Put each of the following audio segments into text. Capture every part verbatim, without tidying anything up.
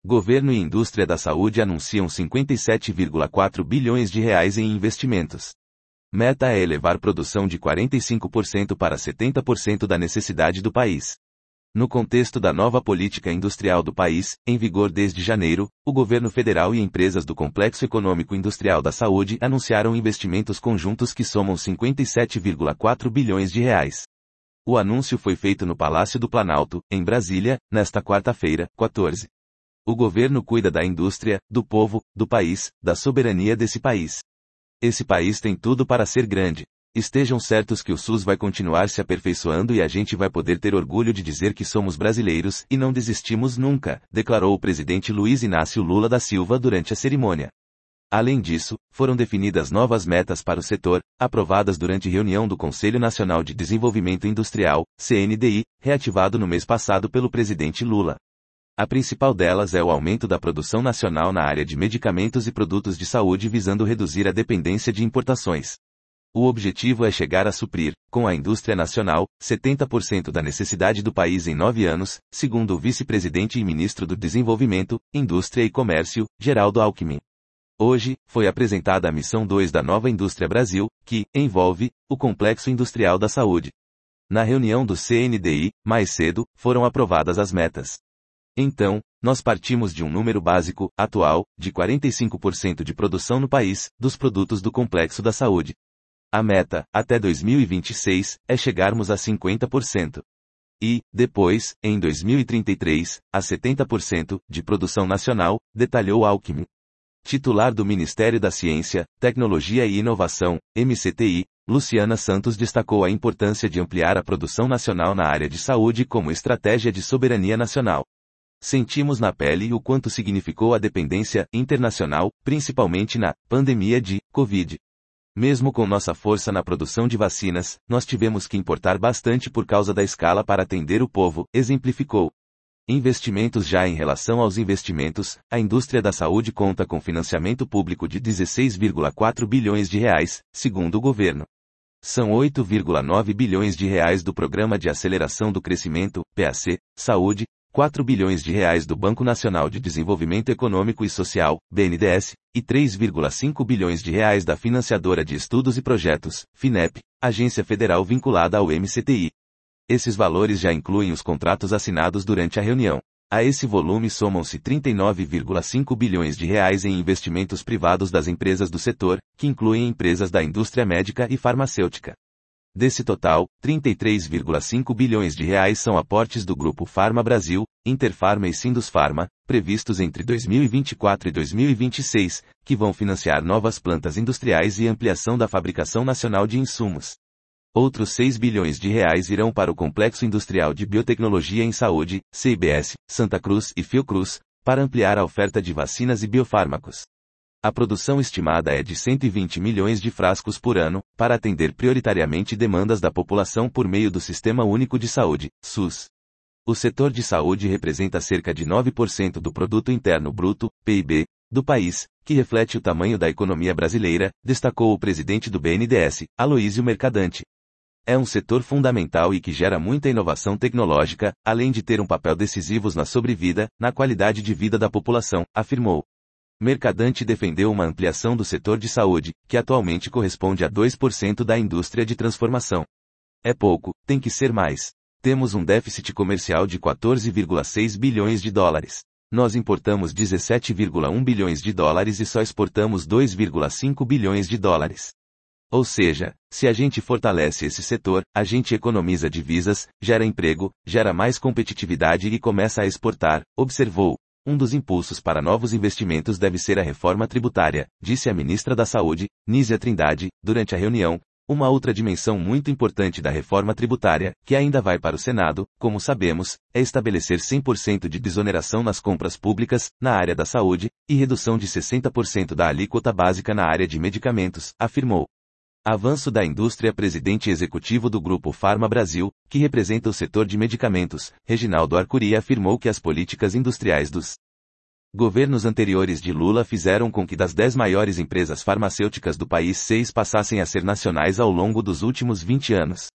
Governo e indústria da saúde anunciam cinquenta e sete vírgula quatro bilhões de reais em investimentos. Meta é elevar produção de quarenta e cinco por cento para setenta por cento da necessidade do país. No contexto da nova política industrial do país, em vigor desde janeiro, o governo federal e empresas do Complexo Econômico Industrial da Saúde anunciaram investimentos conjuntos que somam cinquenta e sete vírgula quatro bilhões de reais. O anúncio foi feito no Palácio do Planalto, em Brasília, nesta quarta-feira, quatorze. O governo cuida da indústria, do povo, do país, da soberania desse país. Esse país tem tudo para ser grande. Estejam certos que o SUS vai continuar se aperfeiçoando e a gente vai poder ter orgulho de dizer que somos brasileiros e não desistimos nunca, declarou o presidente Luiz Inácio Lula da Silva durante a cerimônia. Além disso, foram definidas novas metas para o setor, aprovadas durante reunião do Conselho Nacional de Desenvolvimento Industrial, C N D I, reativado no mês passado pelo presidente Lula. A principal delas é o aumento da produção nacional na área de medicamentos e produtos de saúde visando reduzir a dependência de importações. O objetivo é chegar a suprir, com a indústria nacional, setenta por cento da necessidade do país em nove anos, segundo o vice-presidente e ministro do Desenvolvimento, Indústria e Comércio, Geraldo Alckmin. Hoje, foi apresentada a Missão dois da Nova Indústria Brasil, que envolve o Complexo Industrial da Saúde. Na reunião do C N D I, mais cedo, foram aprovadas as metas. Então, nós partimos de um número básico, atual, de quarenta e cinco por cento de produção no país, dos produtos do Complexo da Saúde. A meta, até dois mil e vinte e seis, é chegarmos a cinquenta por cento. E, depois, em dois mil e trinta e três, a setenta por cento, de produção nacional, detalhou Alckmin. Titular do Ministério da Ciência, Tecnologia e Inovação, M C T I, Luciana Santos destacou a importância de ampliar a produção nacional na área de saúde como estratégia de soberania nacional. Sentimos na pele o quanto significou a dependência internacional, principalmente na pandemia de Covid. Mesmo com nossa força na produção de vacinas, nós tivemos que importar bastante por causa da escala para atender o povo, exemplificou. Investimentos. Já em relação aos investimentos, a indústria da saúde conta com financiamento público de dezesseis vírgula quatro bilhões de reais, segundo o governo. São oito vírgula nove bilhões de reais do Programa de Aceleração do Crescimento, P A C, Saúde, quatro bilhões de reais do Banco Nacional de Desenvolvimento Econômico e Social, B N D E S, e três vírgula cinco bilhões de reais da Financiadora de Estudos e Projetos, FINEP, agência federal vinculada ao M C T I. Esses valores já incluem os contratos assinados durante a reunião. A esse volume somam-se trinta e nove vírgula cinco bilhões de reais em investimentos privados das empresas do setor, que incluem empresas da indústria médica e farmacêutica. Desse total, trinta e três vírgula cinco bilhões de reais são aportes do Grupo Farma Brasil, Interfarma e Sindusfarma, previstos entre dois mil e vinte e quatro e dois mil e vinte e seis, que vão financiar novas plantas industriais e ampliação da fabricação nacional de insumos. Outros seis bilhões de reais irão para o Complexo Industrial de Biotecnologia em Saúde, C I B S, Santa Cruz e Fiocruz, para ampliar a oferta de vacinas e biofármacos. A produção estimada é de cento e vinte milhões de frascos por ano, para atender prioritariamente demandas da população por meio do Sistema Único de Saúde, SUS. O setor de saúde representa cerca de nove por cento do Produto Interno Bruto, P I B, do país, que reflete o tamanho da economia brasileira, destacou o presidente do B N D E S, Aloísio Mercadante. É um setor fundamental e que gera muita inovação tecnológica, além de ter um papel decisivo na sobrevida, na qualidade de vida da população, afirmou. Mercadante defendeu uma ampliação do setor de saúde, que atualmente corresponde a dois por cento da indústria de transformação. É pouco, tem que ser mais. Temos um déficit comercial de quatorze vírgula seis bilhões de dólares. Nós importamos dezessete vírgula um bilhões de dólares e só exportamos dois vírgula cinco bilhões de dólares. Ou seja, se a gente fortalece esse setor, a gente economiza divisas, gera emprego, gera mais competitividade e começa a exportar, observou. Um dos impulsos para novos investimentos deve ser a reforma tributária, disse a ministra da Saúde, Nízia Trindade, durante a reunião. Uma outra dimensão muito importante da reforma tributária, que ainda vai para o Senado, como sabemos, é estabelecer cem por cento de desoneração nas compras públicas, na área da saúde, e redução de sessenta por cento da alíquota básica na área de medicamentos, afirmou. Avanço da indústria. Presidente executivo do Grupo Farma Brasil, que representa o setor de medicamentos, Reginaldo Arcuri, afirmou que as políticas industriais dos governos anteriores de Lula fizeram com que das dez maiores empresas farmacêuticas do país seis passassem a ser nacionais ao longo dos últimos vinte anos.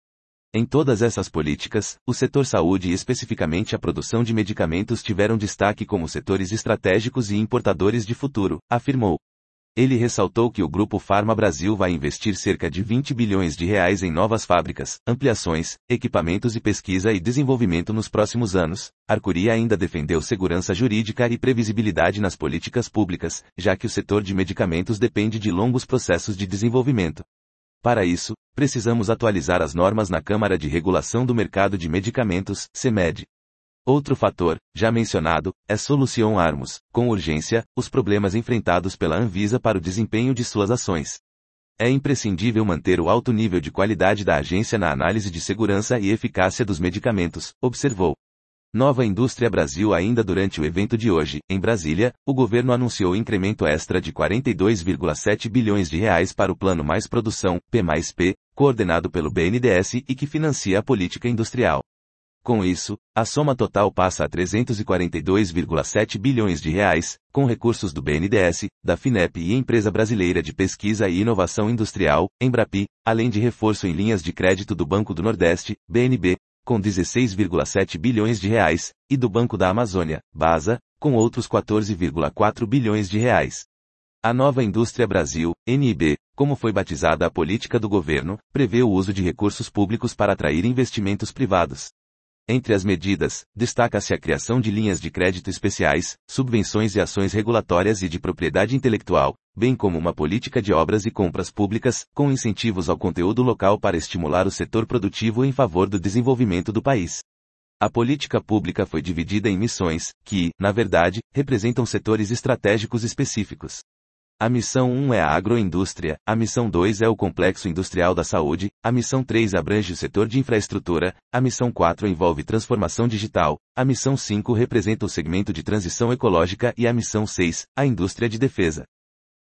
Em todas essas políticas, o setor saúde e especificamente a produção de medicamentos tiveram destaque como setores estratégicos e importadores de futuro, afirmou. Ele ressaltou que o Grupo Farma Brasil vai investir cerca de vinte bilhões de reais em novas fábricas, ampliações, equipamentos e pesquisa e desenvolvimento nos próximos anos. Arcuri ainda defendeu segurança jurídica e previsibilidade nas políticas públicas, já que o setor de medicamentos depende de longos processos de desenvolvimento. Para isso, precisamos atualizar as normas na Câmara de Regulação do Mercado de Medicamentos, CEMED. Outro fator, já mencionado, é solucionarmos, com urgência, os problemas enfrentados pela Anvisa para o desempenho de suas ações. É imprescindível manter o alto nível de qualidade da agência na análise de segurança e eficácia dos medicamentos, observou. Nova Indústria Brasil. Ainda durante o evento de hoje, em Brasília, o governo anunciou incremento extra de quarenta e dois vírgula sete bilhões de reais para o Plano Mais Produção, P mais P, coordenado pelo B N D E S e que financia a política industrial. Com isso, a soma total passa a trezentos e quarenta e dois vírgula sete bilhões de reais, com recursos do B N D E S, da FINEP e Empresa Brasileira de Pesquisa e Inovação Industrial, Embrapi, além de reforço em linhas de crédito do Banco do Nordeste, B N B, com dezesseis vírgula sete bilhões de reais, e do Banco da Amazônia, BASA, com outros quatorze vírgula quatro bilhões de reais. A Nova Indústria Brasil, N I B, como foi batizada a política do governo, prevê o uso de recursos públicos para atrair investimentos privados. Entre as medidas, destaca-se a criação de linhas de crédito especiais, subvenções e ações regulatórias e de propriedade intelectual, bem como uma política de obras e compras públicas, com incentivos ao conteúdo local para estimular o setor produtivo em favor do desenvolvimento do país. A política pública foi dividida em missões, que, na verdade, representam setores estratégicos específicos. A missão um é a agroindústria, a missão dois é o complexo industrial da saúde, a missão três abrange o setor de infraestrutura, a missão quatro envolve transformação digital, a missão cinco representa o segmento de transição ecológica e a missão seis, a indústria de defesa.